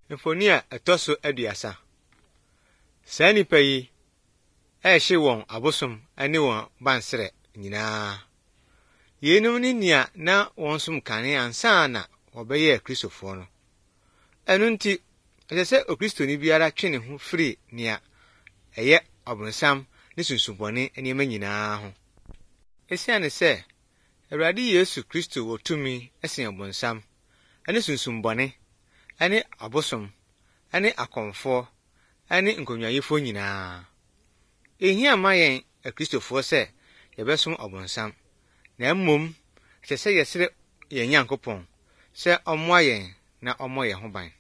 Mfoni a ɛtɔ so aduasa. Saa nipa yi ɛhye wɔn abosom ne wɔn bansrɛ nyinaa. Yeinom ne nea na wɔn som kane ansa na wɔbɛyɛ Kristofoɔ no. Ɛno nti, ɛsɛ sɛ Okristoni biara twe ne ho firi nea ɛyɛ ɔbonsam ne sunsubɔne nneɛma nyinaa ho. Esiane sɛ Awurade Yesu Kristo wɔ tumi sen ɔbonsam ne sunsumbɔne ne abosom ne akɔmfoɔ ne nkonnwayɛfoɔ nyinaa. Ehia ma yɛn Akristofoɔ sɛ yɛbɛsom ɔbonsam, na mmom ɛsɛ sɛ yɛsrɛ yɛn Nyankopɔn sɛ ɔmmoa yɛn na ɔmmɔ yɛn ho ban.